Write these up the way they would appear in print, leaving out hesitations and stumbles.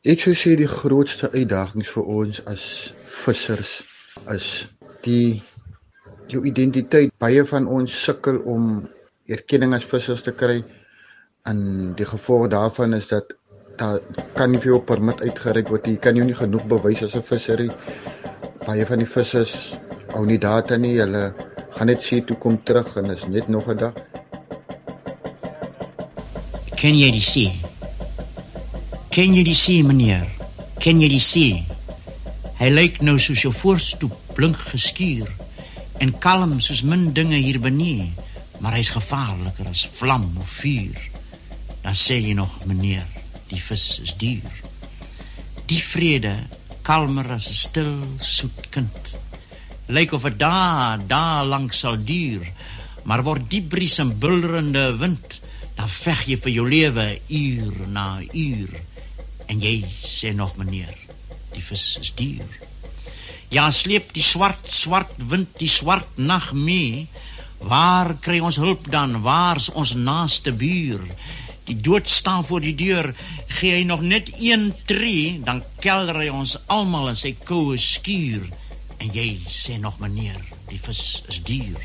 Ek sou sê die grootste uitdagings vir ons as vissers is jou identiteit. Baie van ons sukkel om erkenning as vissers te kry, en die gevolg daarvan is dat daar kan nie vir jou permit uitgereik word. Jy kan jou nie genoeg bewys as 'n visser nie. Baie van die vissers hou nie data nie, hulle gaan net sê toe kom terug en is net nog 'n dag. Ken jy die see? Ken jy die see, meneer? Ken jy die see? Hy lyk nou soos jou voorstoep, blink geskuur, en kalm soos min dinge hier benee, maar hy's gevaarliker as vlam of vuur. Dan sê jy nog, meneer, die vis is duur. Die vrede, kalmer as 'n stil, soet kind. Lyk of het daar lang sal duur, maar word die bries en bulderende wind, dan veg jy vir jou lewe uur na uur. En jy sê nog, meneer, die vis is duur. Ja, sleep die swart wind, die swart nag mee. Waar kry ons hulp dan? Waar's ons naaste buur? Die dood staan voor die deur. Gee hy nog net 1 tree, dan kelder hy ons almal in sy koue skuur. En jy sê nog, meneer, die vis is duur.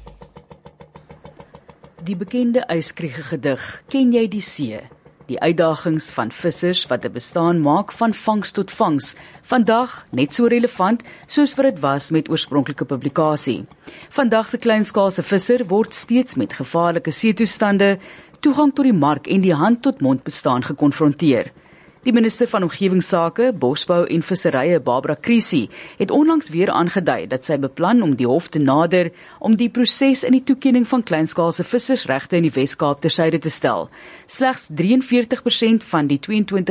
Die bekende Yskriege gedig, Ken jy die see? Die uitdagings van vissers wat 'n bestaan maak van vangs tot vangs, vandag net so relevant soos wat dit was met oorspronklike publikasie. Vandag se kleinskaalse visser word steeds met gevaarlike seetoestande, toegang tot die mark en die hand-tot-mond bestaan gekonfronteer. Die minister van Omgewingsake, Bosbou en Visserye, Barbara Krisi, het onlangs weer aangedui dat sy beplan om die hof te nader om die proses in die toekenning van kleinskaalse vissersregte in die Wes-Kaap tersyde te stel. Slegs 43% van die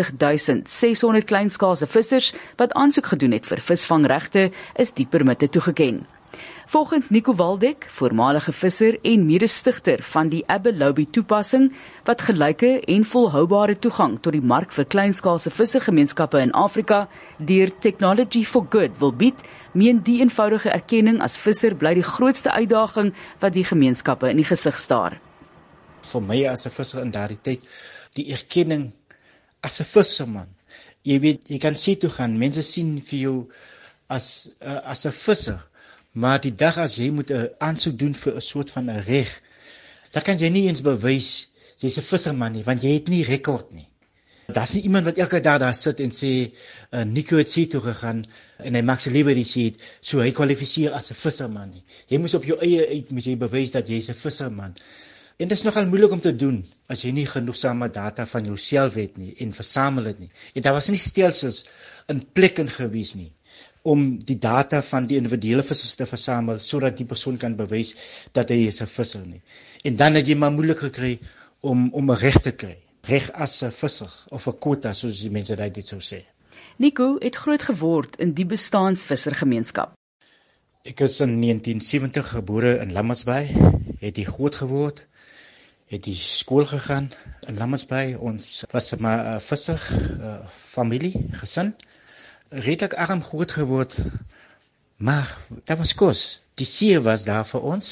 22.600 kleinskaalse vissers wat aansoek gedoen het vir visvangregte is die permitte toegeken. Volgens Nico Waldeck, voormalige visser en mede-stigter van die Abelobi toepassing, wat gelyke en volhoubare toegang tot die mark vir kleinskaalse vissergemeenskappe in Afrika deur Technology for Good wil bied, meen die eenvoudige erkenning as visser bly die grootste uitdaging wat die gemeenskappe in die gesig staar. Vir my as 'n visser in daardie tyd, die erkenning as 'n visserman. Jy weet, jy kan sê toe gaan, mense sien vir jou as 'n visser. Maar die dag as jy moet 'n aansoek doen vir 'n soort van 'n reg, dan kan jy nie eens bewys jy's 'n visserman nie, want jy het nie rekord nie. Daar's nie iemand wat elke dag daar sit en sê Nico het see toe gegaan en hy maak sy lewe die see, so hy kwalifiseer as 'n visserman nie. Jy moet op jou eie uit moet jy bewys dat jy's 'n visserman. En dit is nogal moeilik om te doen as jy nie genoegsame data van jouself het nie en versamel dit nie. En daar was nie stelsels in plek in gewees nie om die data van die individuele vissers te versamel, sodat die persoon kan bewys dat hy is 'n visser nie. En dan het jy maar moeilik gekry om 'n reg te kry. Reg as 'n visser, of 'n quota, soos die mense dit sou sê. Nico het groot geword in die bestaansvissergemeenskap. Ek is in 1970 gebore in Lammasbaai, het hier groot geword, het die skool gegaan in Lammasbaai. Ons was maar 'n visser, familie, gesin. Redelijk arm groot geword, maar dat was kos. Die see was daar vir ons.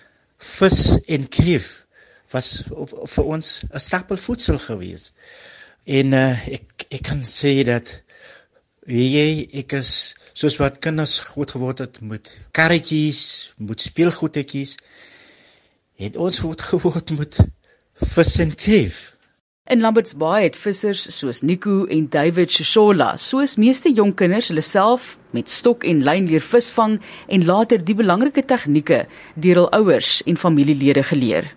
Vis en kreef was vir ons 'n stapel voedsel geweest. En ek kan sê dat ek is soos wat kinders groot geword het met karretjies, met speelgoedetjies, het ons groot geword met vis en kreef. In Lambertsbaai het vissers soos Nico en David Shoshola, soos meeste jong kinders hulle self met stok en lyn leer visvang en later die belangrike tegnieke deur hul ouers en familielede geleer.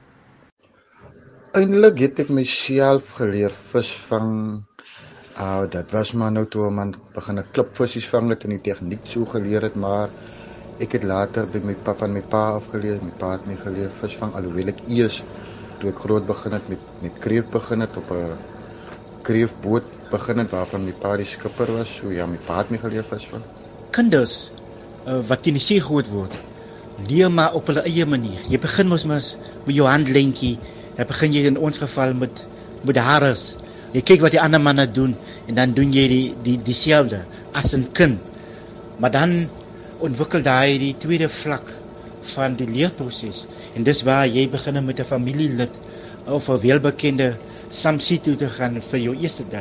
Eintlik het ek myself geleer visvang. Dat was maar nou toe man begin 'n klipvisies vang het en die tegniek so geleer het, maar ek het later by my pa afgeleer. My pa het my geleer visvang, alhoewel ek eers toe ek groot begin het met kreef begin het, op 'n kreefboot begin het waarvan my pa die skipper was. So ja, my pa het my geleer visvang. Kinders wat in die see groot word, leer maar op hulle eie manier. Jy begin mos met jou handlyntjie, dan begin jy in ons geval met hares. Jy kyk wat die ander manne doen en dan doen jy dieselfde as 'n kind. Maar dan ontwikkel daai die tweede vlak van die leerproses. En dis waar jy begin met 'n familielid of 'n welbekende saam see toe te gaan vir jou eerste dag.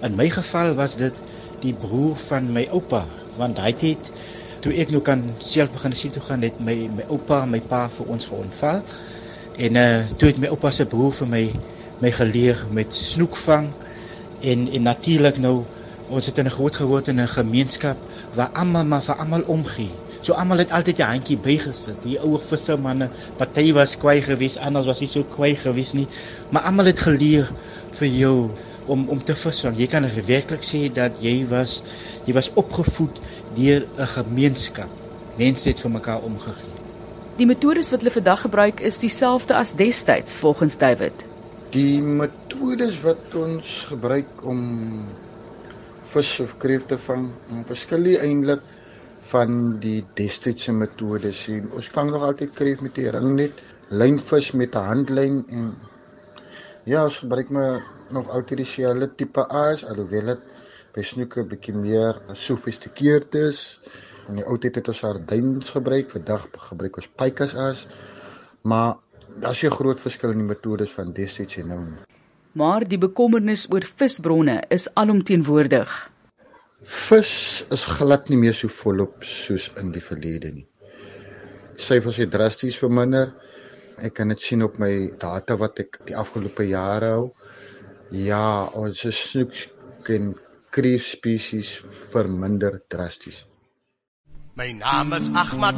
In my geval was dit die broer van my oupa, want hy het, toe ek nou kan self begin see toe gaan, het my oupa en my pa vir ons geontval. En toe het my oupa se broer vir my geleer met snoekvang en natuurlik nou, ons het in 'n groot geword in 'n gemeenskap waar almal maar vir almal omgee. So almal het altyd 'n handjie bygesit. Die ouer vissermanne, party was kwaai geweest, anders was nie so kwaai geweest nie, maar almal het geleer vir jou om te visvang. Jy kan werklik sê dat jy was opgevoed deur 'n gemeenskap. Mense het vir mekaar omgegee. Die metodes wat hulle vandag gebruik is dieselfde as destyds volgens David. Die metodes wat ons gebruik om vis of kreef te vang, verskil eintlik van die destydse metodes. Ons vang nog altyd kreef met die ringnet, lynvis met 'n handlyn en ja, ons gebruik maar nog altyd dieselfde tipe aas, alhoewel dit by snoeke 'n bietjie meer sofistikeerd is. In die ou tyd het ons sardyns gebruik, vandag gebruik ons pykas aas, maar daar is 'n groot verskil in die metodes van destyds en nou. Maar die bekommernis oor visbronne is alomteenwoordig. Vis is glad nie meer so volop soos in die verlede nie. Syfers het drasties verminder. Ek kan dit sien op my data wat ek die afgelope jare hou. Ja, ons snoek en kreef spesies verminder drasties. My naam is Ahmad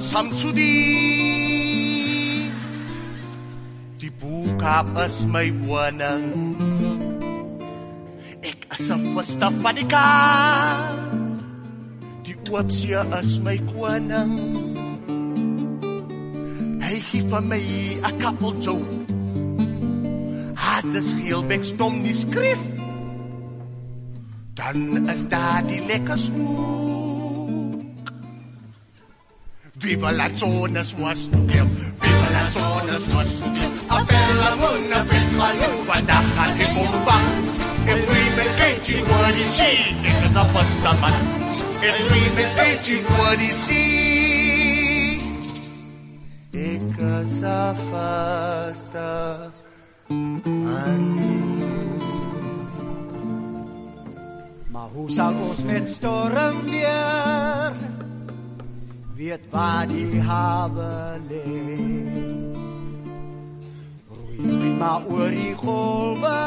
Samsudi. Die Boekap is my woning. Ek is 'n vaste fanika. Die oopsee is my koning. Hy gee vir my 'n kappeltjou. Het is Geelbek stom die skrif. Dan is daar die lekker snoek. Viva la zona snoek. Viva la zona snoek. Appella mona festival vandag gaan ek omvang. Ek dream is getting what you see. Ek is 'n vaste man. Ek dream is getting what you see. Ek is 'n vaste man. Maar hoe sal ons met storm weer weet waar die hawe lê? Roei maar oor die golwe,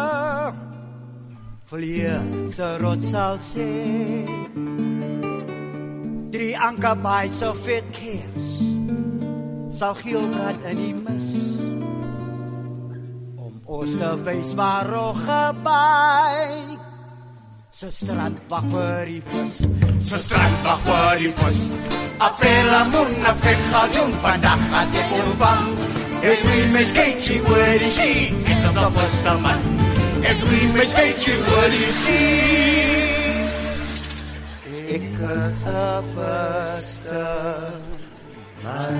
vlieg se rots sal sê. 3 ankerbaai so vet keers sal geel brand in die mis. Ons te wys waar Roggebaai se strand wag vir die vis. Se strand wag vir die vis. Appella mona festival doen vandag gaan ek omvang. Ek dream is getting what you see. Ek is 'n vaste man. Ek dream is getting what you see. Ek is 'n vaste man.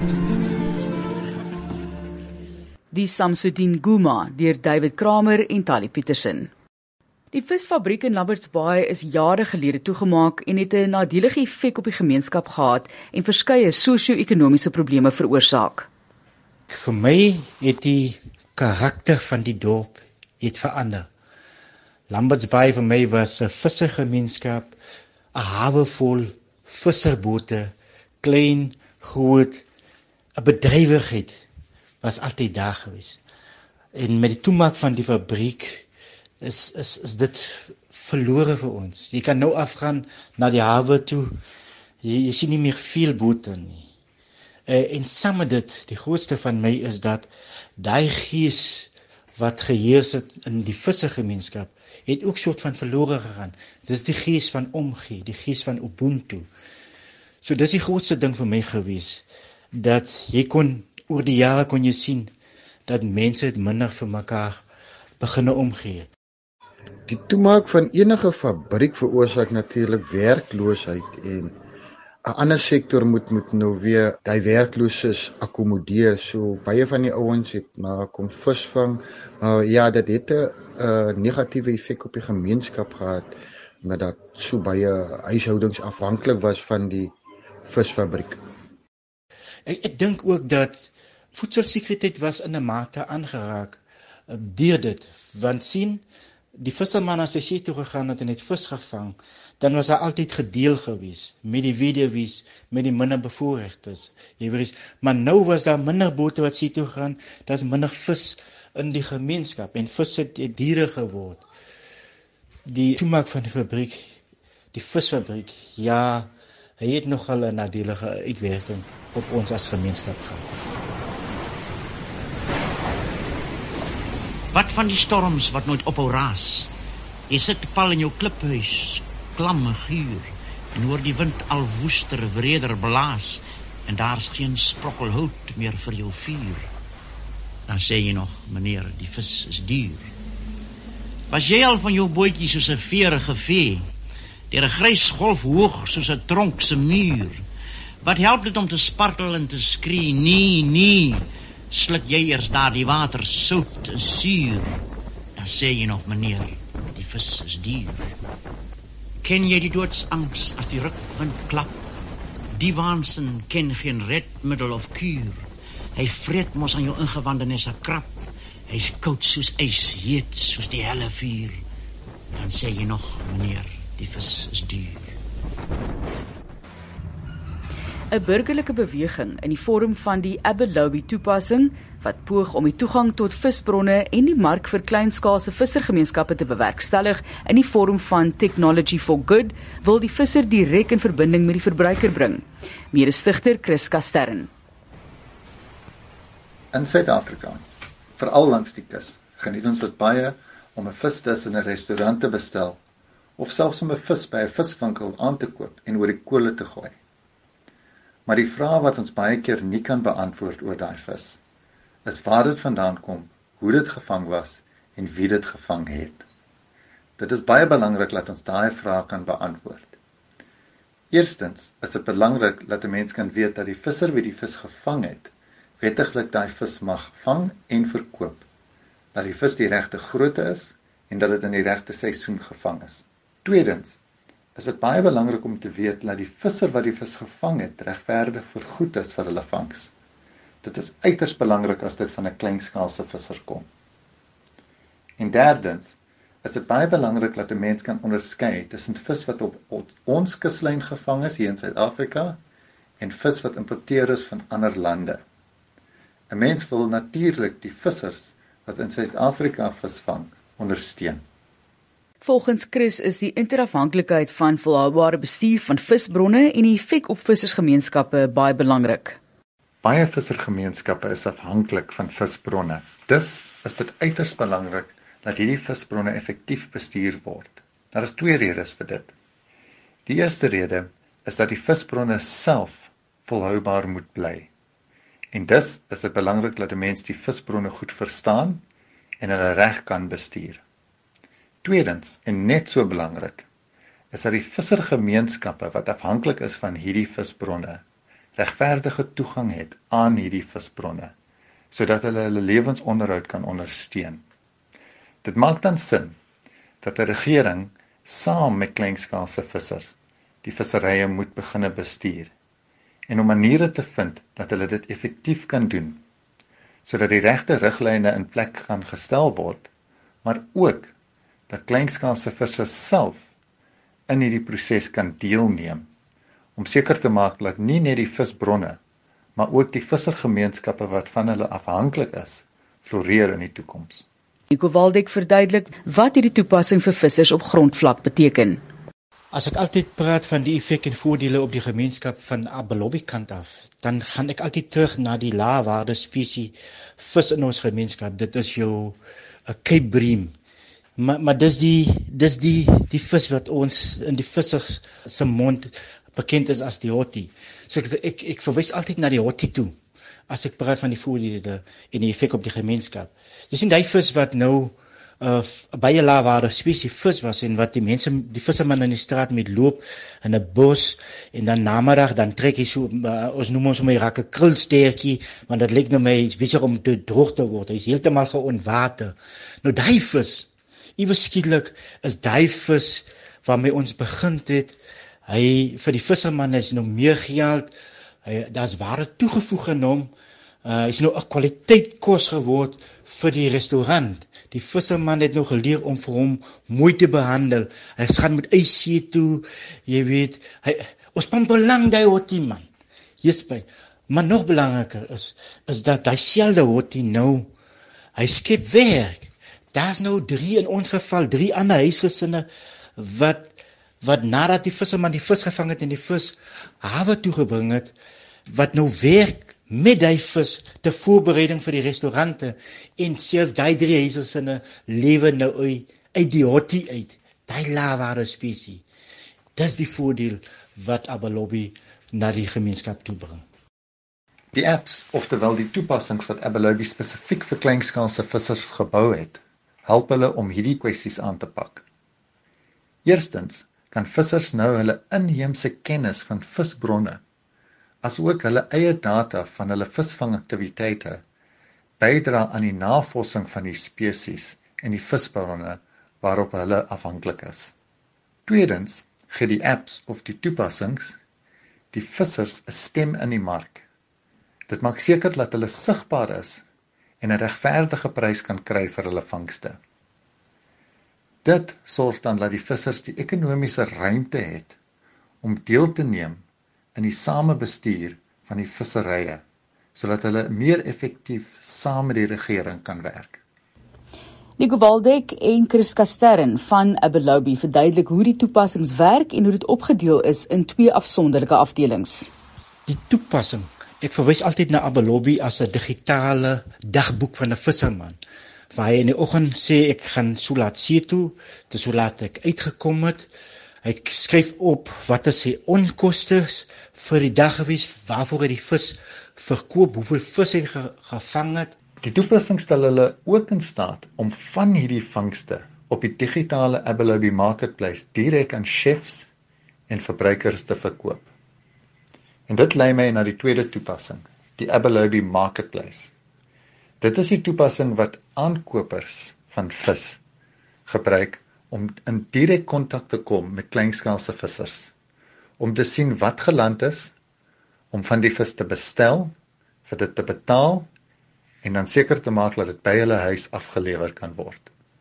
Die Samsudin Guma deur David Kramer en Tali Petersen. Die visfabriek in Lamberts Baai is jare gelede toegemaak en het 'n nadelige effek op die gemeenskap gehad en verskeie sosio-ekonomiese probleme veroorsaak. Vir my het die karakter van die dorp verander. Lamberts Baai vir my was 'n vissergemeenskap, 'n hawe vol visserbote, klein, groot, 'n bedrywigheid was altyd daar gewees. En met die toemaak van die fabriek is dit verlore vir ons. Jy kan nou afgaan na die hawe toe, jy sien nie meer veel bote nie. En saam met dit, die grootste van my is dat daai gees wat geheers het in die vissergemeenskap, het ook soort van verlore gegaan. Dis die gees van omgee, die gees van Ubuntu. So dis die grootste ding vir my gewees, dat jy oor die jare kon jy sien, dat mense het minder vir mekaar beginne omgee. Die toemaak van enige fabriek veroorsaak natuurlik werkloosheid en 'n ander sektor moet nou weer die werklooses akkommodeer. So baie van die ouens het maar kom visvang. Ja, dit het 'n negatiewe effek op die gemeenskap gehad, omdat dat so baie huishoudings afhanklik was van die visfabriek. Ek dink ook dat voedselsekuriteit was in 'n mate aangeraak deur dit, want sien, die visserman as hy see toe gegaan het en het vis gevang, dan was hy altyd gedeel gewees met die weduwees, met die minder bevoorregtes. Maar nou was daar minder bote wat see toe gaan, daar's minder vis in die gemeenskap en vis het diere geword. Die toemaak van die fabriek, die visfabriek, ja, hy het nogal 'n nadelige uitwerking op ons as gemeenskap gehad. Wat van die storms wat nooit ophou raas? Jy sit pal in jou kliphuis, klamme guur, en hoor die wind al woester, wreder blaas, en daar's geen sprokkel hout meer vir jou vuur. Dan sê jy nog, meneer, die vis is duur. Was jy al van jou bootjie soos 'n veerige vee, deur 'n grys golf hoog soos 'n tronkse muur? Wat help dit om te spartel en te skree? Nee, sluk jy eers daar die water sout en suur. Dan sê jy nog, meneer, die vis is duur. Ken jy die doodsangs as die rukwind klap? Die waansin ken geen redmiddel of kuur. Hy vreet mos aan jou ingewande nes 'n krap. Hy's koud soos ys, heet soos die helle vuur. Dan sê jy nog, meneer, die vis is duur. 'n burgerlike beweging in die vorm van die Abelobi toepassing wat poog om die toegang tot visbronne en die mark vir kleinskaalse vissergemeenskappe te bewerkstellig in die vorm van Technology for Good, wil die visser direk in verbinding met die verbruiker bring. Mede-stigter Chris Kastern. In Suid-Afrika, veral langs die kus, geniet ons dit baie om 'n visdis in 'n restaurant te bestel of selfs om 'n vis by 'n viswinkel aan te koop en oor die kole te gooi. Maar die vraag wat ons baie keer nie kan beantwoord oor daai vis, is waar dit vandaan kom, hoe dit gevang was en wie dit gevang het. Dit is baie belangrik dat ons daai vraag kan beantwoord. Eerstens is dit belangrik dat 'n mens kan weet dat die visser wie die vis gevang het, wettiglik daai vis mag vang en verkoop, dat die vis die regte grootte is en dat dit in die regte seisoen gevang is. Tweedens is dit baie belangrik om te weet dat die visser wat die vis gevang het regverdig vergoed is vir hulle vangs. Dit is uiters belangrik as dit van 'n kleinskaalse visser kom. En derdens is dit baie belangrik dat 'n mens kan onderskei tussen vis wat op ons kuslyn gevang is hier in Suid-Afrika en vis wat importeer is van ander lande. 'n Mens wil natuurlik die vissers wat in Suid-Afrika visvang ondersteun. Volgens Chris is die interafhanklikheid van volhoubare bestuur van visbronne en die effek op vissersgemeenskappe baie belangrik. Baie vissergemeenskappe is afhanklik van visbronne. Dus is dit uiters belangrik dat hierdie visbronne effektief bestuur word. Daar is 2 redes vir dit. Die eerste rede is dat die visbronne self volhoubaar moet bly. En dus is dit belangrik dat 'n mens die visbronne goed verstaan en hulle reg kan bestuur. Tweedens, en net so belangrik, is dat die vissergemeenskappe wat afhanklik is van hierdie visbronne, regverdige toegang het aan hierdie visbronne, sodat hulle hulle lewensonderhoud kan ondersteun. Dit maak dan sin dat 'n regering saam met kleinskaalse vissers die visserye moet begine bestuur en om maniere te vind dat hulle dit effektief kan doen, sodat die regte riglyne in plek kan gestel word, maar ook dat kleinskaalse vissers self in hierdie proses kan deelneem, om seker te maak dat nie net die visbronne, maar ook die vissergemeenskappe wat van hulle afhanklik is, floreer in die toekoms. Nico Waldeck verduidelik wat hierdie toepassing vir vissers op grondvlak beteken. As ek altyd praat van die effek en voordele op die gemeenskap van Abelobi kant af, dan gaan ek altyd terug na die laagwaarde spesie vis in ons gemeenskap. Dit is jou Cape bream. Maar dis die vis wat ons in die vissers se mond bekend is as die hottie. So ek verwys altyd na die hottie toe as ek praat van die voordele en die effek op die gemeenskap. Dis nie die vis wat nou baie laagwaarde spesie vis was en wat die visserman in die straat met loop in 'n bos en dan namiddag dan trek hy so ons noem ons my raak 'n krulstertjie, want dit lyk nou my is besig om te droog te word. Hy's heeltemal geontwater. Nou die vis, iewes skielik is die vis waarmee ons begin het, hy vir die visserman is nou meer geld, daar's waarde toegevoeg aan hom, Is nou 'n kwaliteit kos geword vir die restaurant. Die visserman het nou geleer om vir hom mooi te behandel. Hy gaan met eis toe, jy weet, ons pan belang daai roti man. Jisby. Maar nog belangriker is dat hy selfde roti nou, hy skep werk. Daar's nou 3 in ons geval, 3 ander huisgesinne wat nadat die visserman die vis gevang het en die vis hawe toe gebring het, wat nou werk met die vis ter voorbereiding vir die restaurante en self die 3 huisgesinne lewe nou uit die roti uit, die laaware spesie. Dis die voordeel wat Abalobi na die gemeenskap toebring. Die apps, oftewel die toepassings wat Abalobi spesifiek vir kleinskaalse vissers gebou het, help hulle om hierdie kwessies aan te pak. Eerstens kan vissers nou hulle inheemse kennis van visbronne, asook hulle eie data van hulle visvangaktiwiteite, bydra aan die navorsing van die spesies en die visbronne waarop hulle afhanklik is. Tweedens gee die apps of die toepassings die vissers 'n stem in die mark. Dit maak seker dat hulle sigbaar is en 'n regverdige prys kan kry vir hulle vangste. Dit sorg dan dat die vissers die ekonomiese ruimte het om deel te neem in die samebestuur van die visserye, sodat hulle meer effektief saam met die regering kan werk. Nico Waldeck en Chris Kastern van Abalobi verduidelik hoe die toepassings werk en hoe dit opgedeel is in 2 afsonderlike afdelings. Die toepassing, ek verwys altyd na Abalobi as 'n digitale dagboek van 'n visserman, waar hy in die oggend sê ek gaan so laat see toe, dis hoe laat ek uitgekom het. Hy skryf op wat is sy onkoste vir die dag gewees, waarvoor hy die vis verkoop, hoeveel vis hy gevang het. Die toepassing stel hulle ook in staat om van hierdie vangste op die digitale Abalobi Marketplace direk aan chefs en verbruikers te verkoop. En dit lei my na die tweede toepassing, die Abalobi Marketplace. Dit is die toepassing wat aankopers van vis gebruik om in direk kontak te kom met kleinskaalse vissers, om te sien wat geland is, om van die vis te bestel, vir dit te betaal, en dan seker te maak dat dit by hulle huis afgelewer kan word.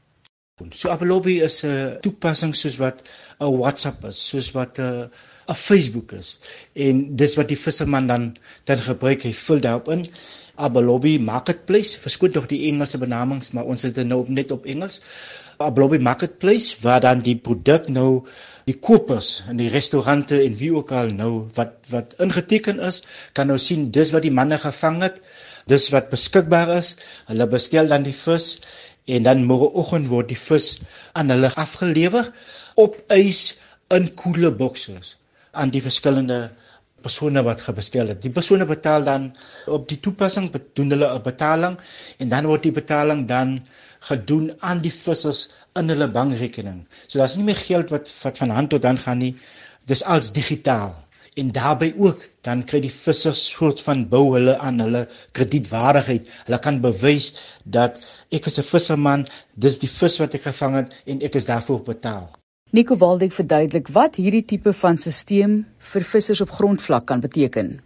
So Abalobi is 'n toepassing soos wat 'n WhatsApp is, soos wat 'n Facebook is. En dis wat die visserman dan gebruik, hy vul daarop in. Abalobi Marketplace, verskoon tog die Engelse benamings, maar ons het dit nou net op Engels. Abalobi Marketplace, waar dan die produk nou die kopers in die restaurante en wie ook al nou wat ingeteken is, kan nou sien dis wat die manne gevang het, dis wat beskikbaar is. Hulle bestel dan die vis en dan môreoggend word die vis aan hulle afgelewer op ys in koele boksers aan die verskillende persone wat gebestel het. Die persone betaal dan op die toepassing, doen hulle 'n betaling en dan word die betaling dan gedoen aan die vissers in hulle bankrekening. So daar's nie meer geld wat van hand tot hand gaan nie. Dis als digitaal. En daarbey ook, dan kry die vissers soort van bou hulle aan hulle kredietwaardigheid. Hulle kan bewys dat ek is 'n visserman, dis die vis wat ek gevang het en ek is daarvoor betaal. Nico Waldeck verduidelik wat hierdie tipe van stelsel vir vissers op grondvlak kan beteken.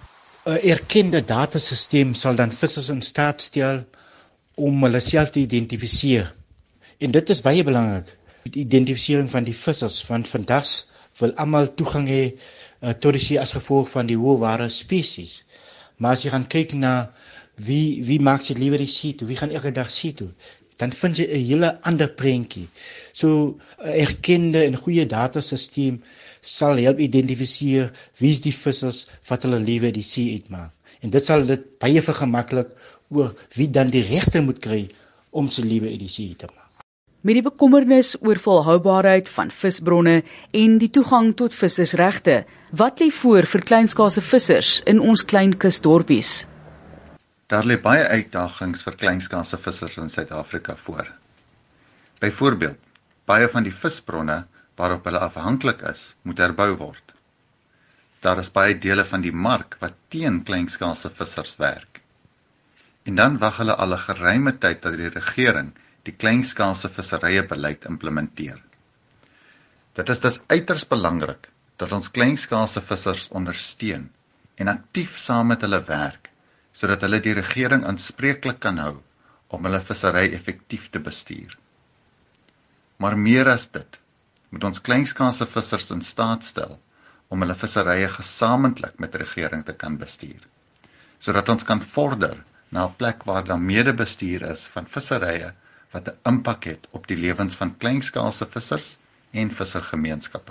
'n Erkende datasisteem sal dan vissers in staat stel om hulle self te identifiseer. En dit is baie belangrik, die identifisering van die vissers, want vandag wil almal toegang hê tot die see as gevolg van die hoëware spesies. Maar as jy gaan kyk na wie maak sy liewer die see toe, wie gaan elke dag see toe, dan vind jy 'n hele ander prentjie. So 'n erkende en goeie datasisteem sal help identifiseer wie is die vissers wat hulle liewe die see uitmaak. En dit sal dit baie vergemaklik oor wie dan die regte moet kry om sy liewe uit die see te maak. Met die bekommernis oor volhoubaarheid van visbronne en die toegang tot vissersregte, wat lê voor vir kleinskaalse vissers in ons klein kusdorpies? Daar lê baie uitdagings vir kleinskaalse vissers in Suid-Afrika voor. Byvoorbeeld, baie van die visbronne waarop hulle afhanklik is, moet herbou word. Daar is baie dele van die mark wat teen kleinskaalse vissers werk. En dan wag hulle al 'n geruime tyd dat die regering die kleinskaalse visserye-beleid implementeer. Dit is dus uiters belangrik dat ons kleinskaalse vissers ondersteun en aktief saam met hulle werk, sodat hulle die regering aanspreeklik kan hou om hulle vissery effektief te bestuur. Maar meer as dit, moet ons kleinskaalse vissers in staat stel om hulle visserye gesamentlik met die regering te kan bestuur, sodat ons kan vorder na 'n plek waar daar medebestuur is van visserye wat 'n impak het op die lewens van kleinskaalse vissers en vissergemeenskappe.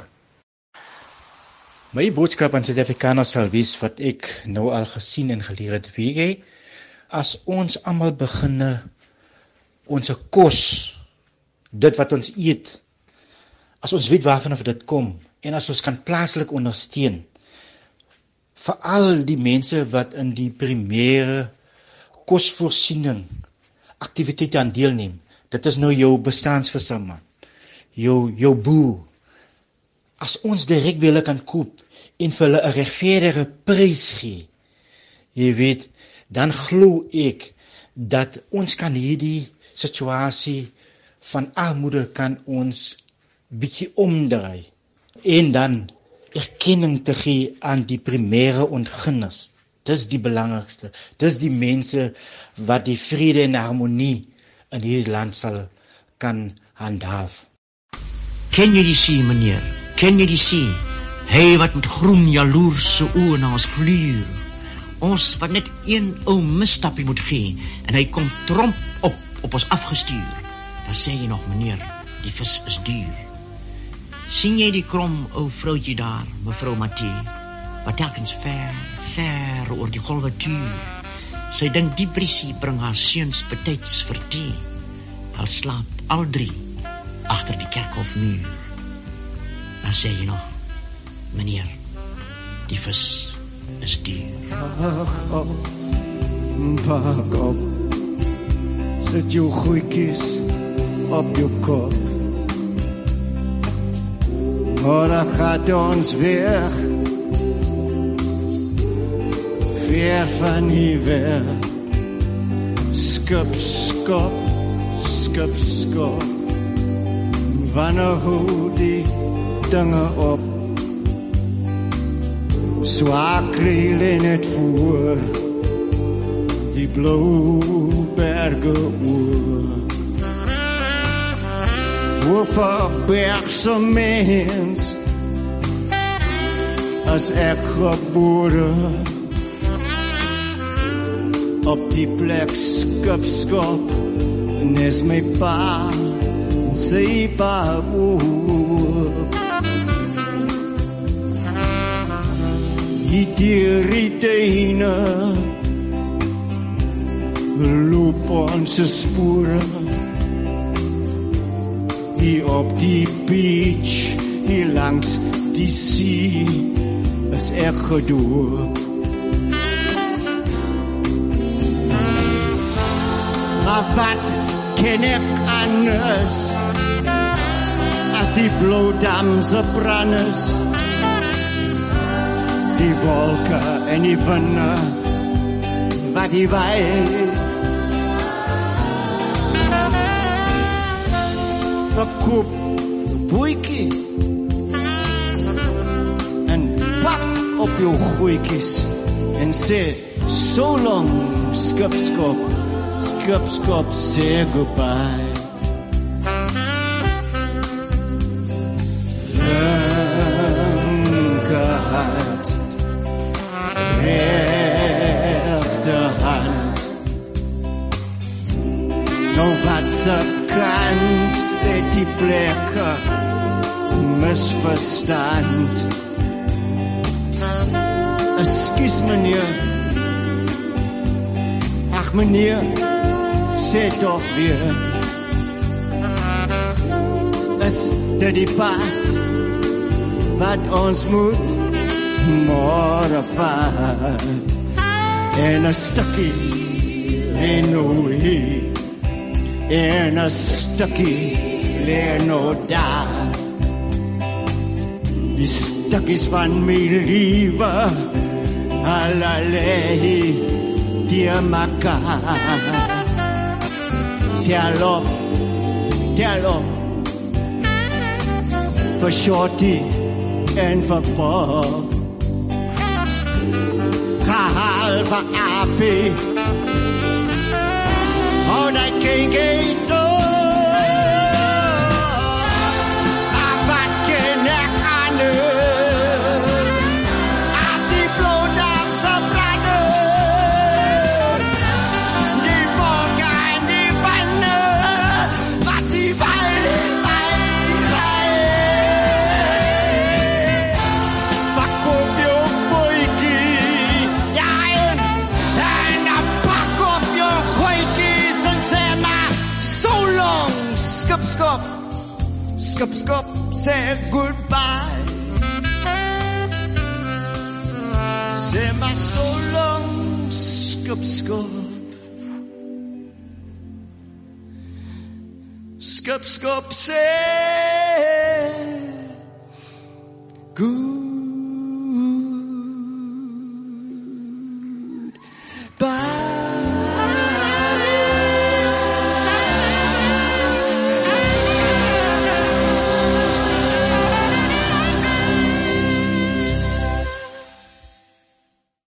My boodskap aan Suid-Afrikaners sal wees wat ek nou al gesien en geleer het, weet jy, as ons almal beginne ons kos, dit wat ons eet, as ons weet waarvan dit kom, en as ons kan plaaslik ondersteun, veral die mense wat in die primêre kosvoorsiening aktiwiteite aan deelneem, dit is nou jou bestaansvisserman, jou boer. As ons direk by hulle kan koop en vir hulle 'n regverdige prys gee, jy weet, dan glo ek dat ons kan hierdie situasie van armoede kan ons bietjie omdraai en dan erkenning te gee aan die primêre ontginners. Dis die belangrikste. Dis die mense wat die vrede en harmonie in hierdie land sal kan handhaaf. Ken jy die see, meneer? Ken jy die see? Hy wat met groen jaloerse oë na ons gluur. Ons wat net een ou misstappie moet gee en hy kom tromp op ons afgestuur. Dan sê jy nog, meneer, die vis is duur. Sien jy die krom ou vrouwtjie daar, mevrou Mathieu, wat telkens ver oor die golwe tuur. Sy dink die briesie bring haar seuns betyds vir tee. Al slaap al drie agter die kerkhofmuur. Dan sê jy nog, meneer, die vis is duur. Pak op, sit jou goedjies op jou kop. Morgen gaat ons weg, ver van hier weg. Skip, skop, skip, skop. Wanneer hou die dinge op? Zwaar kriel in het voer, die blauwe bergen oor. Hoe verbergse mens, as ek gebore, op die plek skip, en is my pa, en sy pa oor. Die tuine, loop onze sporen, hier op die beach, hier langs die see, is ek gedoop. Maar wat ken ek anders, as die bloedamse branders, die wolke en die vinde, wat die waai. Verkoop boeitjie en pak op jou goeitjies en sê so long skip, say goodbye. Linkerhand, rechterhand, nou wat se kant het die plekke misverstand. Ekskuus meneer, ach meneer, sê toch weer, is dit die pad wat ons moet morgen vat. En 'n stukkie lê nou hier, en 'n stukkie lê nou daar. Die stukkies van my liewe, allerlei die mekaar. Tel op, vir Shorty en vir Bob. halve apie. Oh, dat kyk jy door. Maar wat ken ek aan as die bloedamse branders, die wolke en die wanne, wat die wei. Verkoop jou bootjie, ja, en dan pak op jou gooitjies en sê maar so long, skip, skop, skip, skop, say goodbye. Sê maar so long, skip, skop, skip, skop, say goodbye.